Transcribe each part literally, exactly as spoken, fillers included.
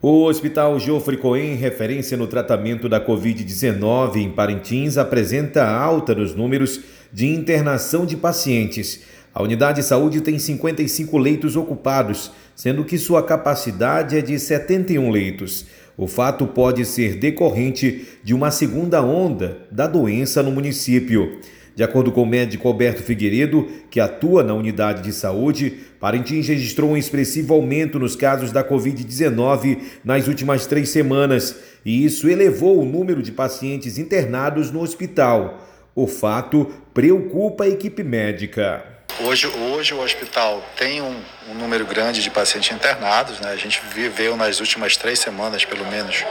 O Hospital Geoffrey Cohen, referência no tratamento da covid dezenove em Parintins, apresenta alta nos números de internação de pacientes. A unidade de saúde tem cinquenta e cinco leitos ocupados, sendo que sua capacidade é de setenta e um leitos. O fato pode ser decorrente de uma segunda onda da doença no município. De acordo com o médico Alberto Figueiredo, que atua na unidade de saúde, Parintins registrou um expressivo aumento nos casos da covid dezenove nas últimas três semanas, e isso elevou o número de pacientes internados no hospital. O fato preocupa a equipe médica. Hoje, hoje o hospital tem um, um número grande de pacientes internados, né? A gente viveu nas últimas três semanas, pelo menos,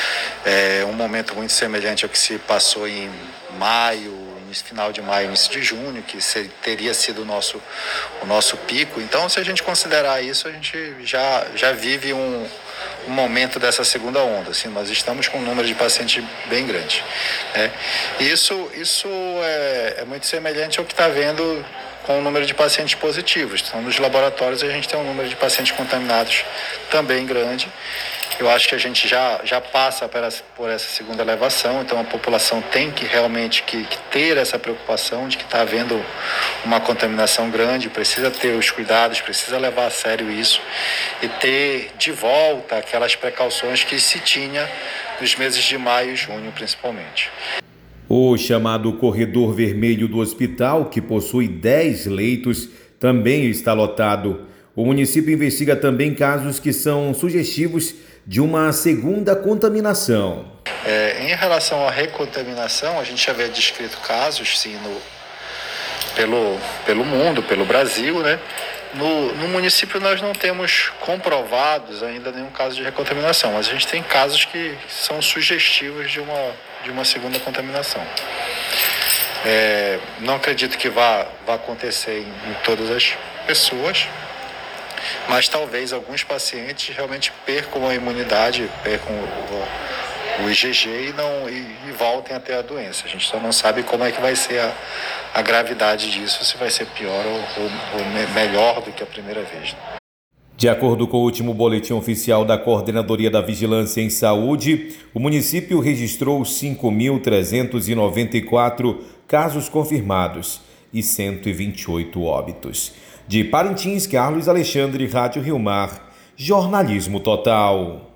é, um momento muito semelhante ao que se passou em maio, final de maio, início de junho, que teria sido o nosso, o nosso pico. Então, se a gente considerar isso, a gente já, já vive um, um momento dessa segunda onda. Assim, nós estamos com um número de pacientes bem grande. Né? Isso, isso é, é muito semelhante ao que está vendo com o número de pacientes positivos. Então, nos laboratórios, a gente tem um número de pacientes contaminados também grande. Eu acho que a gente já, já passa por essa, por essa segunda elevação, então a população tem que realmente que, que ter essa preocupação de que está havendo uma contaminação grande, precisa ter os cuidados, precisa levar a sério isso e ter de volta aquelas precauções que se tinha nos meses de maio e junho, principalmente. O chamado corredor vermelho do hospital, que possui dez leitos, também está lotado. O município investiga também casos que são sugestivos de uma segunda contaminação. É, em relação à recontaminação, a gente já havia descrito casos, sim, no, pelo, pelo mundo, pelo Brasil, né? No, no município nós não temos comprovados ainda nenhum caso de recontaminação, mas a gente tem casos que são sugestivos de uma, de uma segunda contaminação. É, não acredito que vá, vá acontecer em, em todas as pessoas, mas talvez alguns pacientes realmente percam a imunidade, percam o, o I G G e, não, e, e voltem a ter a doença. A gente só não sabe como é que vai ser a, a gravidade disso, se vai ser pior ou, ou, ou melhor do que a primeira vez. De acordo com o último boletim oficial da Coordenadoria da Vigilância em Saúde, o município registrou cinco mil trezentos e noventa e quatro casos confirmados e cento e vinte e oito óbitos. De Parintins, Carlos Alexandre, Rádio Rio Mar, Jornalismo Total.